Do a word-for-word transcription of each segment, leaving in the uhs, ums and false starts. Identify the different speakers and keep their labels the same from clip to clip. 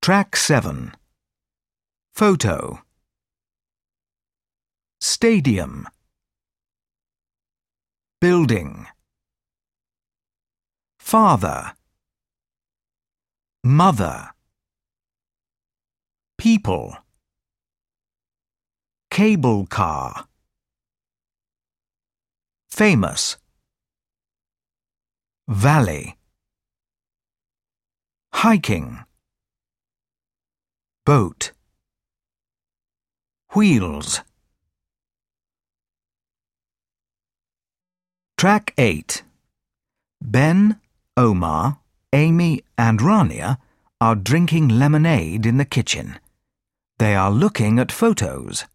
Speaker 1: Track seven. Photo. Stadium. Building. Father. Mother. People. Cable car. Famous. Valley. Hiking. Boat. Wheels. Track eight. Ben, Omar, Amy and Rania are drinking lemonade in the kitchen. They are looking at photos.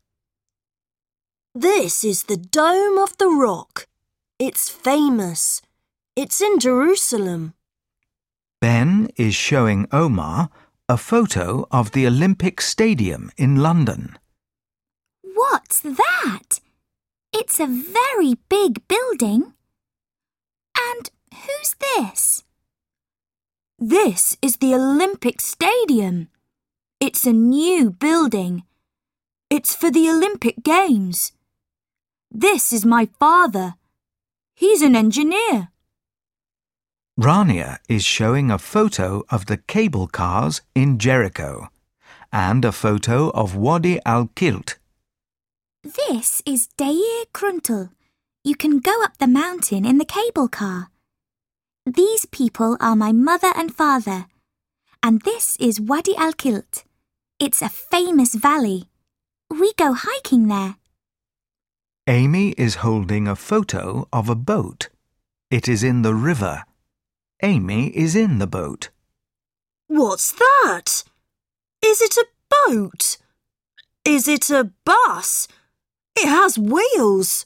Speaker 2: This is the Dome of the Rock. It's famous. It's in Jerusalem.
Speaker 1: Ben is showing Omar a photo of the Olympic Stadium in London.
Speaker 3: What's that? It's a very big building. And who's this?
Speaker 2: This is the Olympic Stadium. It's a new building. It's for the Olympic Games. This is my father. He's an engineer.
Speaker 1: Rania is showing a photo of the cable cars in Jericho and a photo of Wadi al-Kilt.
Speaker 3: This is Deir Kruntel. You can go up the mountain in the cable car. These people are my mother and father. And this is Wadi al-Kilt. It's a famous valley. We go hiking there.
Speaker 1: Amy is holding a photo of a boat. It is in the river. Amy is in the boat.
Speaker 2: What's that? Is it a boat? Is it a bus? It has wheels.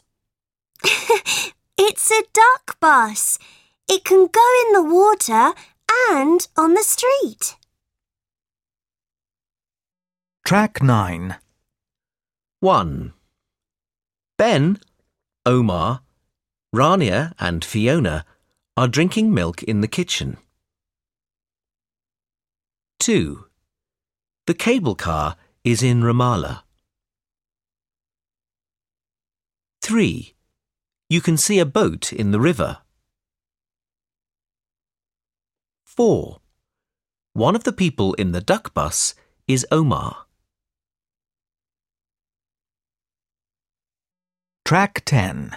Speaker 4: It's a duck bus. It can go in the water and on the street.
Speaker 1: Track nine.
Speaker 5: one. Ben, Omar, Rania and Fiona are drinking milk in the kitchen. two. The cable car is in Ramallah. three. You can see a boat in the river. four. One of the people in the duck bus is Omar.
Speaker 1: Track ten.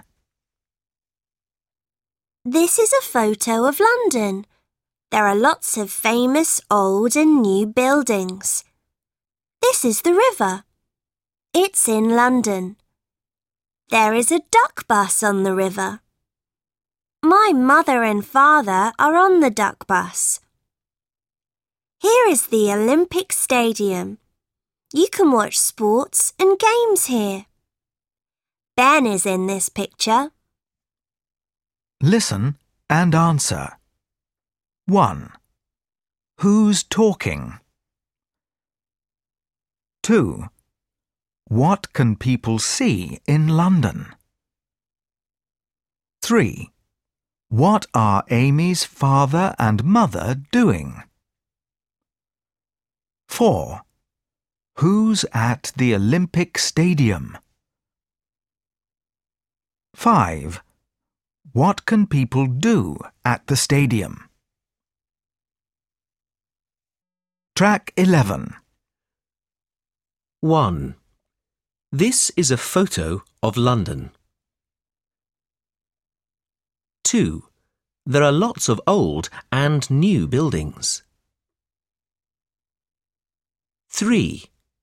Speaker 4: This is a photo of London. There are lots of famous old and new buildings. This is the river. It's in London. There is a duck bus on the river. My mother and father are on the duck bus. Here is the Olympic Stadium. You can watch sports and games here. Ben is in this picture.
Speaker 1: Listen and answer. one. Who's talking? two. What can people see in London? three. What are Amy's father and mother doing? four. Who's at the Olympic Stadium? five. What can people do at the stadium? Track eleven.
Speaker 5: one. This is a photo of London. two. There are lots of old and new buildings. three.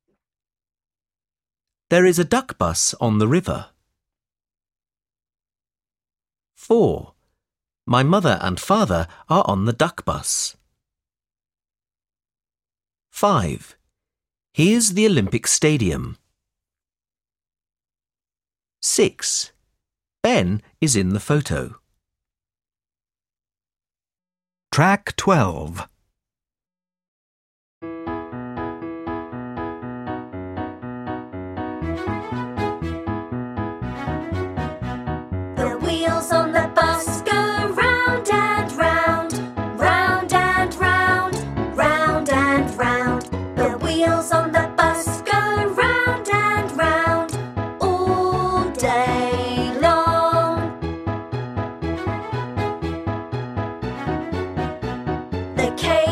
Speaker 5: There is a duck bus on the river. four. My mother and father are on the duck bus. five. Here's the Olympic Stadium. six. Ben is in the photo.
Speaker 1: Track twelve.
Speaker 4: The wheels on the bus go round and round, round and round, round and round. wheels on the bus go round and round all day long. The